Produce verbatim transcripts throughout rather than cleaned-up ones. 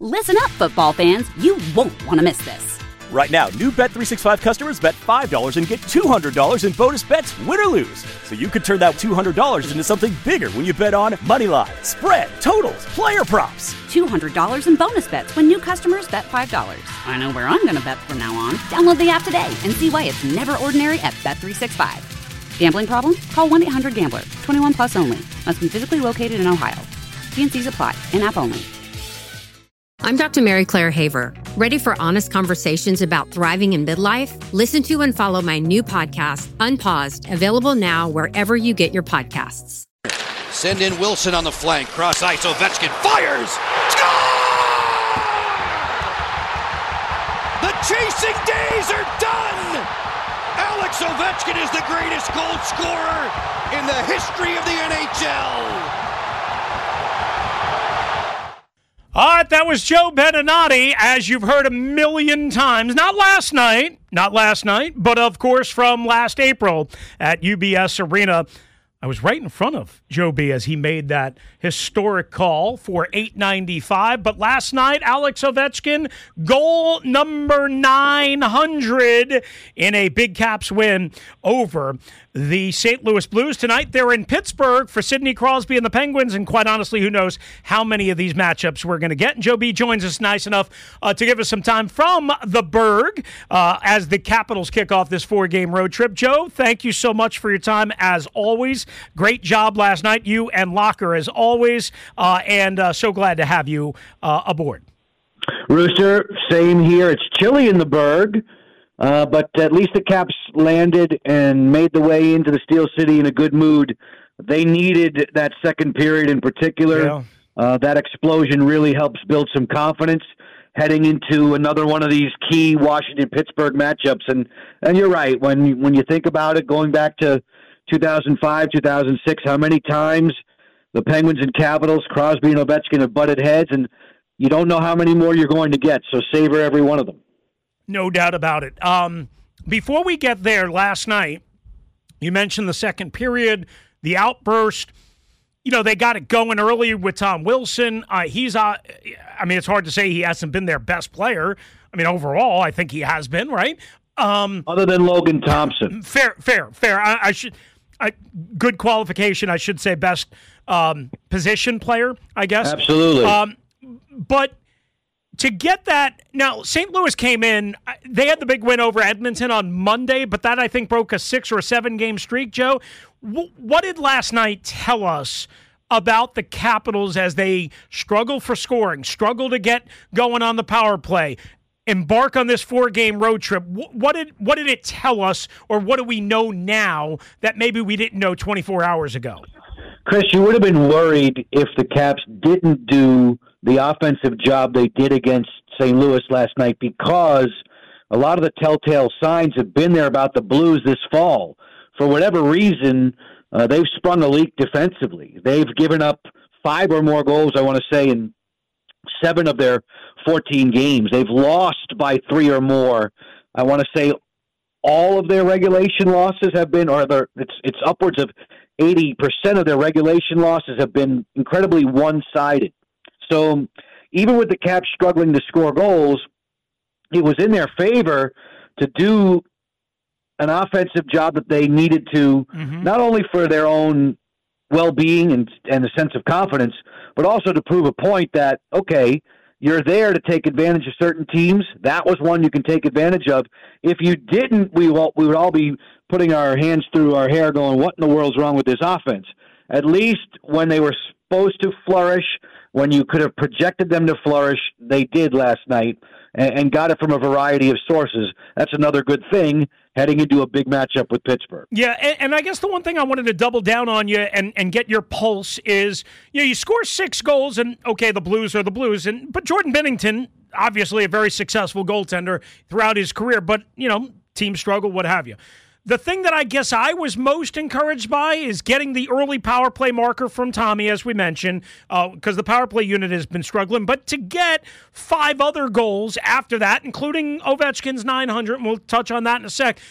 Listen up, football fans. You won't want to miss this. Right now, new Bet three sixty-five customers bet five dollars and get two hundred dollars in bonus bets, win or lose. So you could turn that two hundred dollars into something bigger when you bet on money line, spread, totals, player props. two hundred dollars in bonus bets when new customers bet five dollars. I know where I'm going to bet from now on. Download the app today and see why it's never ordinary at Bet three sixty-five. Gambling problem? Call one eight hundred gambler. twenty-one plus only. Must be physically located in Ohio. T and C's apply. In-app only. I'm Doctor Mary Claire Haver. Ready for honest conversations about thriving in midlife? Listen to and follow my new podcast, Unpaused, available now wherever you get your podcasts. Send in Wilson on the flank. Cross ice. Ovechkin fires. Score! The chasing days are done! Alex Ovechkin is the greatest goal scorer in the history of the N H L. All right, that was Joe Beninati, as you've heard a million times. Not last night, not last night, but of course from last April at U B S Arena. I was right in front of Joe B as he made that historic call for eight ninety-five. But last night, Alex Ovechkin, goal number nine hundred in a Big Caps win over the Saint Louis Blues. Tonight, they're in Pittsburgh for Sidney Crosby and the Penguins. And quite honestly, who knows how many of these matchups we're going to get. And Joe B joins us nice enough uh, to give us some time from the Berg uh, as the Capitals kick off this four-game road trip. Joe, thank you so much for your time as always. Great job last night, you and Locker as always, uh, and uh, so glad to have you uh, aboard. Rooster, same here. It's chilly in the Berg, uh, but at least the Caps landed and made the way into the Steel City in a good mood. They needed that second period in particular. Yeah. Uh, that explosion really helps build some confidence heading into another one of these key Washington-Pittsburgh matchups. And and you're right, when when you think about it, going back to two thousand five, two thousand six, how many times the Penguins and Capitals, Crosby and Ovechkin have butted heads, and you don't know how many more you're going to get, so savor every one of them. No doubt about it. Um, before we get there, last night, you mentioned the second period, the outburst. You know, they got it going early with Tom Wilson. Uh, he's, uh, I mean, it's hard to say he hasn't been their best player. I mean, overall, I think he has been, right? Um, Other than Logan Thompson. Fair, fair, fair. I, I should, I, good qualification, I should say best um, position player, I guess. Absolutely. Um, but to get that, now Saint Louis came in, they had the big win over Edmonton on Monday, but that I think broke a six or a seven game streak, Joe. W- what did last night tell us about the Capitals as they struggle for scoring, struggle to get going on the power play, embark on this four-game road trip? What did what did it tell us, or what do we know now that maybe we didn't know twenty-four hours ago? Chris, you would have been worried if the Caps didn't do the offensive job they did against Saint Louis last night, because a lot of the telltale signs have been there about the Blues this fall. For whatever reason, uh, they've sprung a leak defensively. They've given up five or more goals, I want to say, in seven of their fourteen games. They've lost by three or more. I want to say all of their regulation losses have been, or their, it's it's upwards of eighty percent of their regulation losses have been incredibly one-sided. So even with the Caps struggling to score goals, it was in their favor to do an offensive job that they needed to, mm-hmm. not only for their own well-being and, and a sense of confidence, but also to prove a point that, okay, you're there to take advantage of certain teams. That was one you can take advantage of. If you didn't, we, will, we would all be putting our hands through our hair going, what in the world's wrong with this offense? At least when they were supposed to flourish, when you could have projected them to flourish, they did last night and, and got it from a variety of sources. That's another good thing heading into a big matchup with Pittsburgh. Yeah, and, and I guess the one thing I wanted to double down on you and, and get your pulse is, you know, you score six goals, and, okay, the Blues are the Blues, and but Jordan Binnington, obviously a very successful goaltender throughout his career, but, you know, team struggle, what have you. The thing that I guess I was most encouraged by is getting the early power play marker from Tommy, as we mentioned, because uh, the power play unit has been struggling. But to get five other goals after that, including Ovechkin's nine hundred, and we'll touch on that in a sec,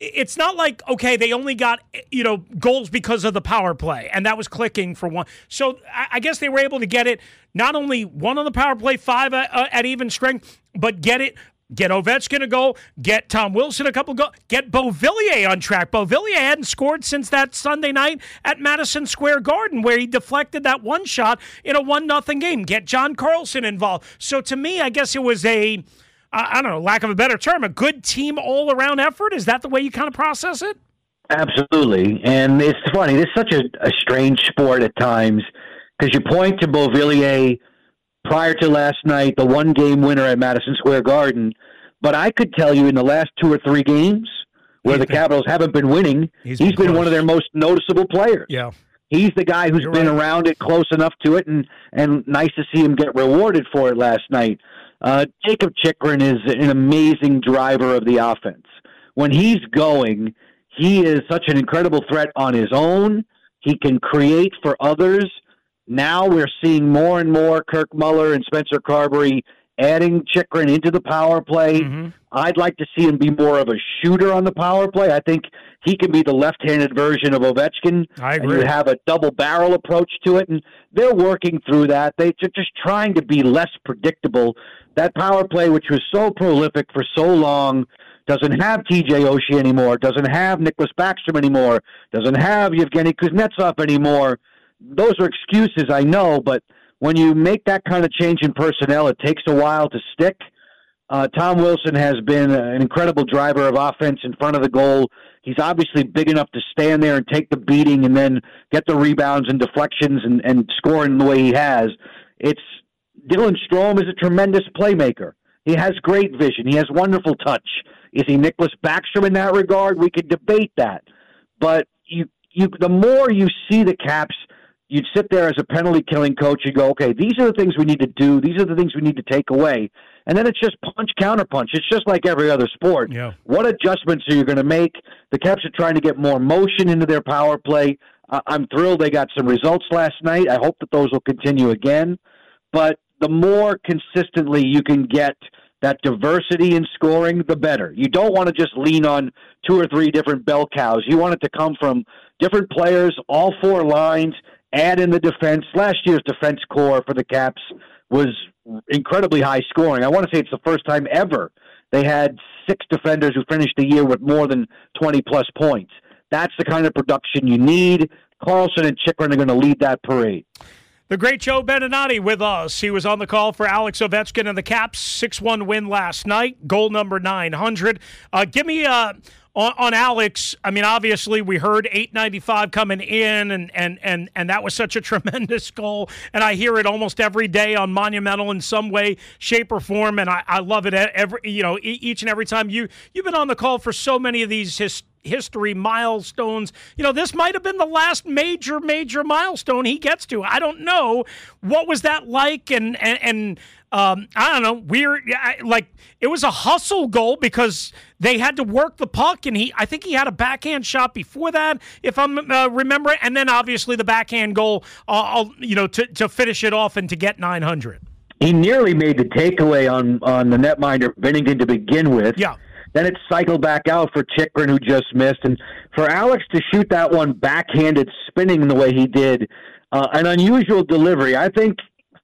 it's not like, okay, they only got, you know, goals because of the power play, and that was clicking for one. So I guess they were able to get it, not only one on the power play, five at, uh, at even strength, but get it, get Ovechkin a goal, get Tom Wilson a couple goals, get Beauvillier on track. Beauvillier hadn't scored since that Sunday night at Madison Square Garden where he deflected that one shot in a one nothing game. Get John Carlson involved. So to me, I guess it was a, I don't know, lack of a better term, a good team all-around effort? Is that the way you kind of process it? Absolutely. And it's funny. It's such a, a strange sport at times because you point to Beauvillier prior to last night, the one-game winner at Madison Square Garden. But I could tell you in the last two or three games where he's the been, Capitals haven't been winning, he's, he's been, been one of their most noticeable players. Yeah. He's the guy who's You're been right. around it close enough to it, and, and nice to see him get rewarded for it last night. Uh, Jakob Chychrun is an amazing driver of the offense. When he's going, he is such an incredible threat on his own. He can create for others. Now we're seeing more and more Kirk Muller and Spencer Carberry adding Chychrun into the power play. Mm-hmm. I'd like to see him be more of a shooter on the power play. I think he can be the left-handed version of Ovechkin. I agree. And you have a double-barrel approach to it, and they're working through that. They're just trying to be less predictable. That power play, which was so prolific for so long, doesn't have T J Oshie anymore, doesn't have Nicholas Backstrom anymore, doesn't have Yevgeny Kuznetsov anymore. Those are excuses, I know, but when you make that kind of change in personnel, it takes a while to stick. Uh, Tom Wilson has been an incredible driver of offense in front of the goal. He's obviously big enough to stand there and take the beating and then get the rebounds and deflections and, and score in the way he has. It's Dylan Strome is a tremendous playmaker. He has great vision. He has wonderful touch. Is he Nicholas Backstrom in that regard? We could debate that. But you, you, the more you see the Caps, you'd sit there as a penalty-killing coach and go, okay, these are the things we need to do. These are the things we need to take away. And then it's just punch, counter-punch. It's just like every other sport. Yeah. What adjustments are you going to make? The Caps are trying to get more motion into their power play. Uh, I'm thrilled they got some results last night. I hope that those will continue again. But the more consistently you can get that diversity in scoring, the better. You don't want to just lean on two or three different bell cows. You want it to come from different players, all four lines, add in the defense. Last year's defense core for the Caps was incredibly high scoring. I want to say it's the first time ever they had six defenders who finished the year with more than twenty-plus points. That's the kind of production you need. Carlson and Chychrun are going to lead that parade. The great Joe Beninati with us. He was on the call for Alex Ovechkin and the Caps. six one win last night. Goal number nine hundred. Uh, give me uh, on, on Alex. I mean, obviously, we heard eight ninety-five coming in, and, and, and, and that was such a tremendous goal. And I hear it almost every day on Monumental in some way, shape, or form. And I, I love it every, you know, each and every time. You, you've been on the call for so many of these his, history milestones. You know, this might have been the last major, major milestone he gets to. I don't know. What was that like? And, and, and um, I don't know, weird, like, it was a hustle goal because they had to work the puck, and he, I think he had a backhand shot before that, if I'm uh, remembering, and then obviously the backhand goal, uh, you know, to, to finish it off and to get nine hundred. He nearly made the takeaway on, on the netminder Binnington to begin with. Yeah. Then it cycled back out for Chychrun, who just missed. And for Alex to shoot that one backhanded, spinning the way he did, uh, an unusual delivery. I think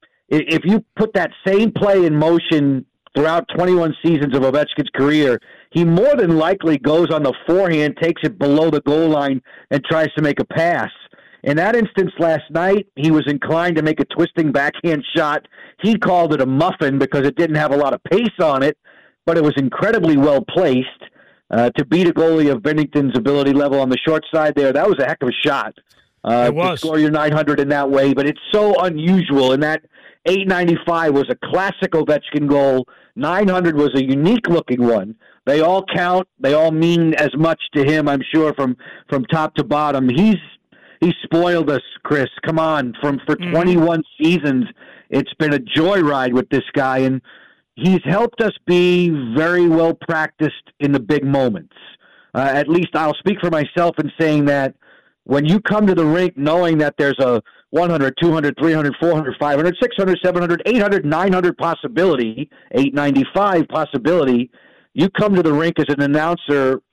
if you put that same play in motion throughout twenty-one seasons of Ovechkin's career, he more than likely goes on the forehand, takes it below the goal line, and tries to make a pass. In that instance last night, he was inclined to make a twisting backhand shot. He called it a muffin because it didn't have a lot of pace on it, but it was incredibly well placed uh, to beat a goalie of Binnington's ability level on the short side there. That was a heck of a shot uh, it was. to score your nine hundred in that way, but it's so unusual. And that eight ninety-five was a classic Ovechkin goal. nine hundred was a unique-looking one. They all count. They all mean as much to him, I'm sure, from, from top to bottom. He's He spoiled us, Chris. Come on. From For mm-hmm. twenty-one seasons, it's been a joyride with this guy, and he's helped us be very well practiced in the big moments. Uh, at least I'll speak for myself in saying that when you come to the rink knowing that there's a one hundred, two hundred, three hundred, four hundred, five hundred, six hundred, seven hundred, eight hundred, nine hundred possibility, eight ninety-five possibility, you come to the rink as an announcer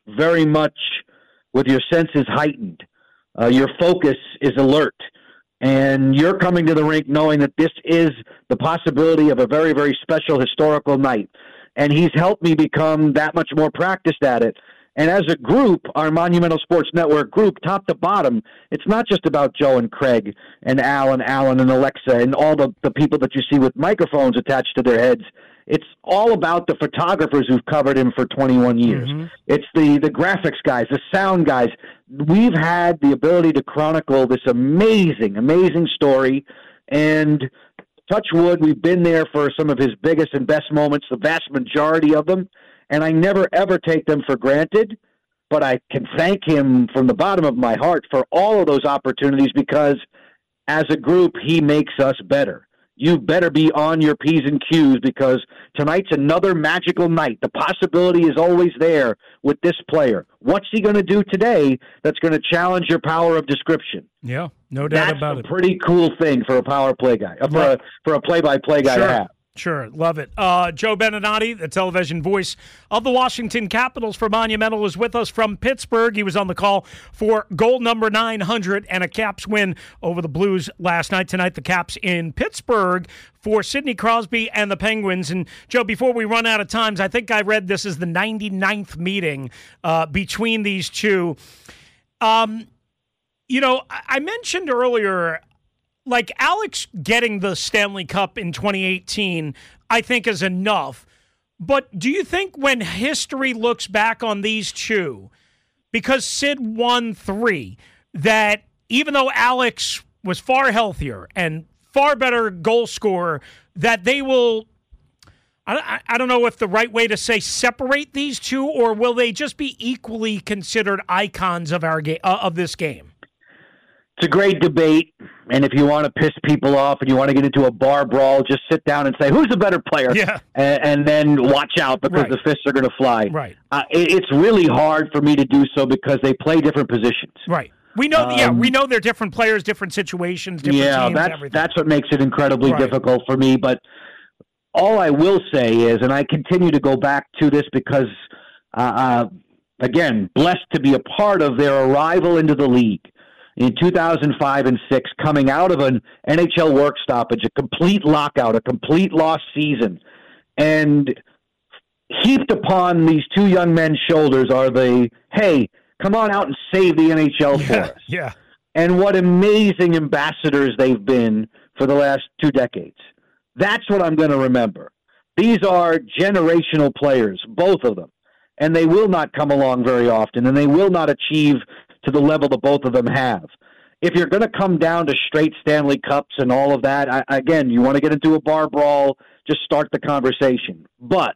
very much with your senses heightened. Uh, your focus is alert. And you're coming to the rink knowing that this is the possibility of a very, very special historical night. And he's helped me become that much more practiced at it. And as a group, our Monumental Sports Network group, top to bottom, it's not just about Joe and Craig and Al and Alan and Alexa and all the, the people that you see with microphones attached to their heads. It's all about the photographers who've covered him for twenty-one years. Mm-hmm. It's the, the graphics guys, the sound guys. We've had the ability to chronicle this amazing, amazing story. And touch wood, we've been there for some of his biggest and best moments, the vast majority of them. And I never, ever take them for granted. But I can thank him from the bottom of my heart for all of those opportunities because as a group, he makes us better. You better be on your P's and Q's because tonight's another magical night. The possibility is always there with this player. What's he going to do today that's going to challenge your power of description? Yeah, no doubt that's about a it. Pretty cool thing for a power play guy, uh, for, right. a, for a play-by-play guy sure. to have. Sure, love it. Uh, Joe Beninati, the television voice of the Washington Capitals for Monumental, is with us from Pittsburgh. He was on the call for goal number nine hundred and a Caps win over the Blues last night. Tonight, the Caps in Pittsburgh for Sidney Crosby and the Penguins. And, Joe, before we run out of times, I think I read this is the ninety-ninth meeting uh, between these two. Um, you know, I mentioned earlier – like Alex getting the Stanley Cup in twenty eighteen, I think is enough. But do you think when history looks back on these two, because Sid won three, that even though Alex was far healthier and far better goal scorer, that they will, I, I don't know if the right way to say separate these two, or will they just be equally considered icons of our game, uh, of this game? It's a great debate, and if you want to piss people off and you want to get into a bar brawl, just sit down and say, who's the better player? Yeah. And, and then watch out because right. the fists are going to fly. Right. Uh, it, it's really hard for me to do so because they play different positions. Right. We know, um, yeah, we know they're different players, different situations, different yeah, teams, that's, everything. that's what makes it incredibly right. difficult for me, but all I will say is, and I continue to go back to this because, uh, uh, again, blessed to be a part of their arrival into the league. In two thousand five and six, coming out of an N H L work stoppage, a complete lockout, a complete lost season, and heaped upon these two young men's shoulders are the, hey, come on out and save the N H L for yeah, us. Yeah. And what amazing ambassadors they've been for the last two decades. That's what I'm going to remember. These are generational players, both of them, and they will not come along very often, and they will not achieve to the level that both of them have. If you're going to come down to straight Stanley Cups and all of that, I, again, you want to get into a bar brawl, just start the conversation. But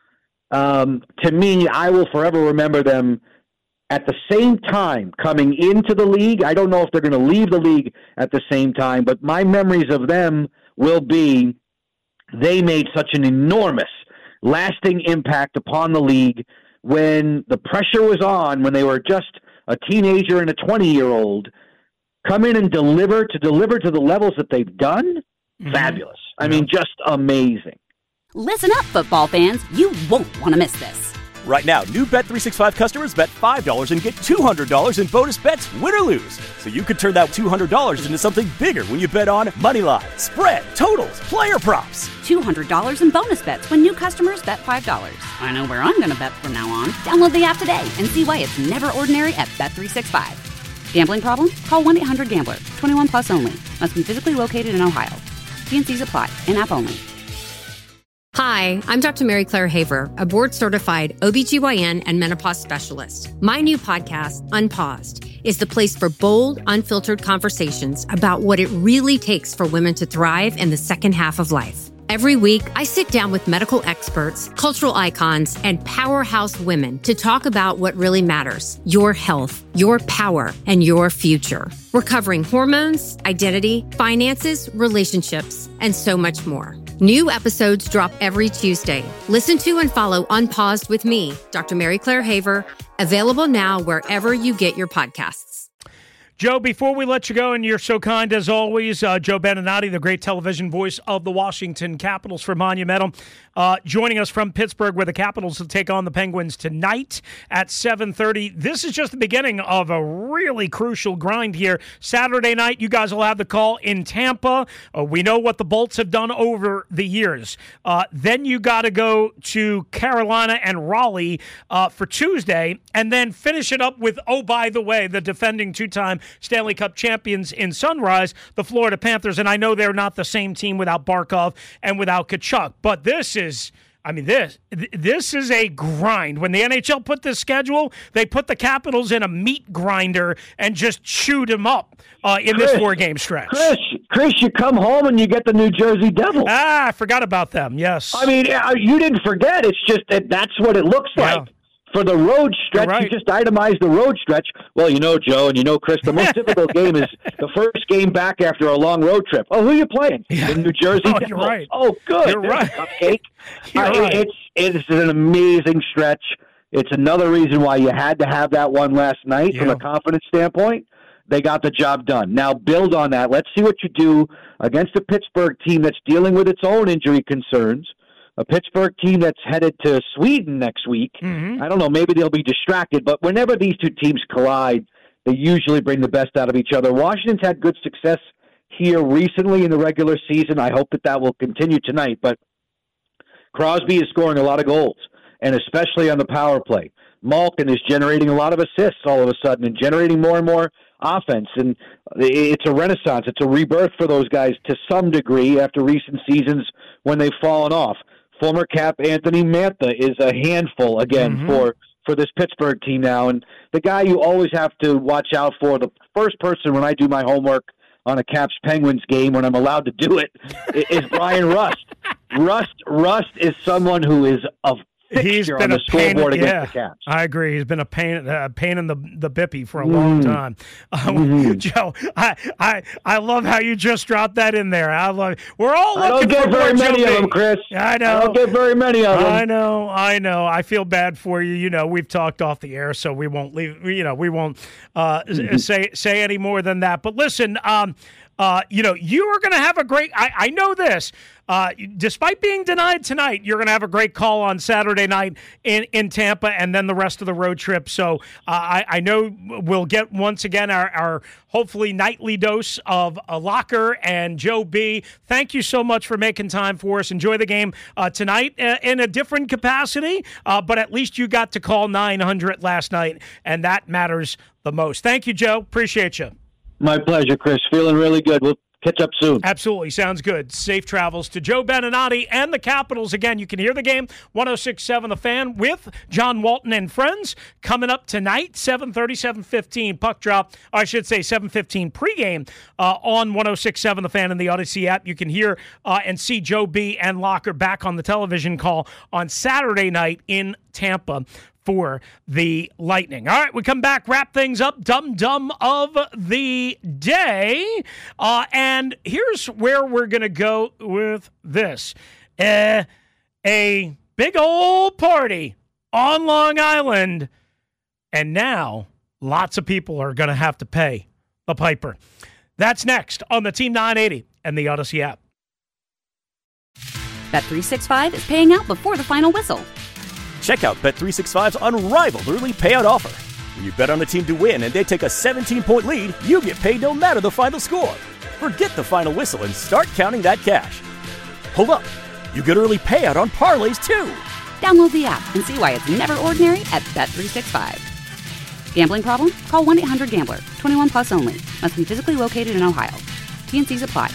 um, to me, I will forever remember them at the same time coming into the league. I don't know if they're going to leave the league at the same time, but my memories of them will be they made such an enormous, lasting impact upon the league when the pressure was on, when they were just a teenager and a twenty-year-old, come in and deliver, to deliver to the levels that they've done, mm-hmm. fabulous. I yeah. mean, just amazing. Listen up, football fans. You won't want to miss this. Right now, new Bet three sixty-five customers bet five dollars and get two hundred dollars in bonus bets, win or lose. So you could turn that two hundred dollars into something bigger when you bet on moneyline, spread, totals, player props. two hundred dollars in bonus bets when new customers bet five dollars. I know where I'm going to bet from now on. Download the app today and see why it's never ordinary at Bet three sixty-five. Gambling problem? Call one eight hundred gambler. twenty-one plus only. Must be physically located in Ohio. T and C's apply. In-app only. Hi, I'm Doctor Mary Claire Haver, a board-certified O B G Y N and menopause specialist. My new podcast, Unpaused, is the place for bold, unfiltered conversations about what it really takes for women to thrive in the second half of life. Every week, I sit down with medical experts, cultural icons, and powerhouse women to talk about what really matters: your health, your power, and your future. We're covering hormones, identity, finances, relationships, and so much more. New episodes drop every Tuesday. Listen to and follow Unpaused with me, Doctor Mary Claire Haver, available now wherever you get your podcasts. Joe, before we let you go, and you're so kind as always, uh, Joe Beninati, the great television voice of the Washington Capitals for Monumental. uh, joining us from Pittsburgh, where the Capitals will take on the Penguins tonight at seven thirty. This is just the beginning of a really crucial grind here. Saturday night, you guys will have the call in Tampa. Uh, we know what the Bolts have done over the years. Uh, then you got to go to Carolina and Raleigh uh, for Tuesday, and then finish it up with, oh, by the way, the defending two-time Stanley Cup champions in Sunrise, the Florida Panthers. And I know they're not the same team without Barkov and without Tkachuk, but this is... I mean, this this is a grind. When the N H L put this schedule, they put the Capitals in a meat grinder and just chewed them up uh, in Chris, this four-game stretch. Chris, Chris, you come home and you get the New Jersey Devils. Ah, I forgot about them, yes. I mean, you didn't forget. It's just that that's what it looks like. Yeah. For the road stretch, right. You just itemize the road stretch. Well, you know, Joe, and you know, Chris, the most difficult game is the first game back after a long road trip. Oh, who are you playing? Yeah. The New Jersey oh, Devils. You're right. Oh, good. You're There's right. Cupcake. You're I, right. It's, it's an amazing stretch. It's another reason why you had to have that one last night yeah. from a confidence standpoint. They got the job done. Now build on that. Let's see what you do against a Pittsburgh team that's dealing with its own injury concerns. A Pittsburgh team that's headed to Sweden next week. Mm-hmm. I don't know, maybe they'll be distracted, but whenever these two teams collide, they usually bring the best out of each other. Washington's had good success here recently in the regular season. I hope that that will continue tonight, but Crosby is scoring a lot of goals, and especially on the power play. Malkin is generating a lot of assists all of a sudden and generating more and more offense, and it's a renaissance. It's a rebirth for those guys to some degree after recent seasons when they've fallen off. Former Cap Anthony Mantha is a handful again mm-hmm. for, for this Pittsburgh team now. And the guy you always have to watch out for, the first person when I do my homework on a Caps Penguins game, when I'm allowed to do it, is Brian Rust. Rust Rust is someone who is of He's been on a the scoreboard pain, against yeah, the Caps. I agree. He's been a pain, a pain in the the bippy for a long mm. time. Uh, mm-hmm. Joe, I, I I love how you just dropped that in there. I love. We're all looking I don't get for very many Joe of them, B. Chris. I know. I don't get very many of them. I know. I know. I feel bad for you. You know, we've talked off the air, so we won't leave. You know, we won't uh, mm-hmm. say say any more than that. But listen. Um, Uh, you know, you are going to have a great, I, I know this, uh, despite being denied tonight, you're going to have a great call on Saturday night in, in Tampa and then the rest of the road trip. So uh, I, I know we'll get once again our, our hopefully nightly dose of a Locker and Joe B. Thank you so much for making time for us. Enjoy the game uh, tonight uh, in a different capacity, uh, but at least you got to call nine hundred last night, and that matters the most. Thank you, Joe. Appreciate you. My pleasure, Chris. Feeling really good. We'll catch up soon. Absolutely. Sounds good. Safe travels to Joe Beninati and the Capitals. Again, you can hear the game, one oh six point seven The Fan with John Walton and friends. Coming up tonight, seven thirty, seven fifteen puck drop. Or I should say seven fifteen pregame uh, on one oh six point seven The Fan and the Odyssey app. You can hear uh, and see Joe B. and Locker back on the television call on Saturday night in Tampa for the Lightning. All right, we come back, wrap things up, dum-dum of the day. Uh, and here's where we're going to go with this. Uh, a big old party on Long Island, and now lots of people are going to have to pay the piper. That's next on the Team nine eighty and the Odyssey app. Bet three sixty-five is paying out before the final whistle. Check out Bet three sixty-five's unrivaled early payout offer. When you bet on a team to win and they take a seventeen-point lead, you get paid no matter the final score. Forget the final whistle and start counting that cash. Hold up. You get early payout on parlays, too. Download the app and see why it's never ordinary at Bet three sixty-five. Gambling problem? Call one eight hundred gambler. twenty-one plus only. Must be physically located in Ohio. T N Cs apply.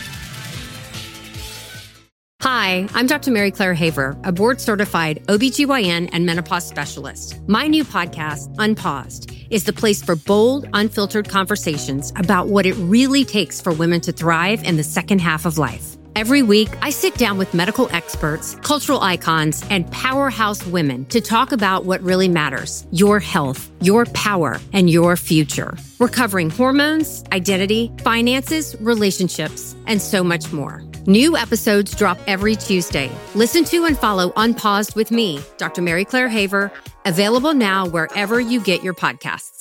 Hi, I'm Doctor Mary Claire Haver, a board-certified O B G Y N and menopause specialist. My new podcast, Unpaused, is the place for bold, unfiltered conversations about what it really takes for women to thrive in the second half of life. Every week, I sit down with medical experts, cultural icons, and powerhouse women to talk about what really matters: your health, your power, and your future. We're covering hormones, identity, finances, relationships, and so much more. New episodes drop every Tuesday. Listen to and follow Unpaused with me, Doctor Mary Claire Haver, available now wherever you get your podcasts.